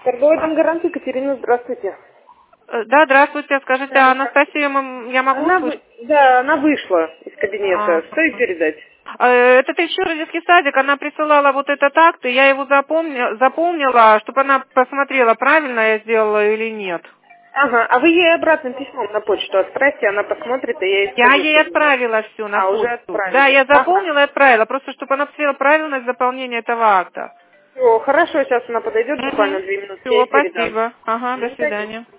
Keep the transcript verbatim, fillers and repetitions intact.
Торговый дом «Гарант», Екатерина, здравствуйте. Э, Да, здравствуйте. Скажите, а Анастасию мы- я могу Она, услышать? вы- да, она вышла из кабинета. А. Что ей передать? Э, Это еще детский садик, она присылала вот этот акт, и я его запомнила, запомнила, чтобы она посмотрела, правильно я сделала или нет. Ага, а вы ей обратным письмом на почту отправьте, она посмотрит, и я ей Я скажу, ей чтобы она... отправила все на А, уже почту. Да, отправили. я Ага. запомнила и отправила, просто чтобы она посмотрела правильность заполнения этого акта. Все, хорошо, сейчас она подойдет, буквально Угу. две минутки, я Все, ей передам. спасибо. Ага, до М, конечно. свидания.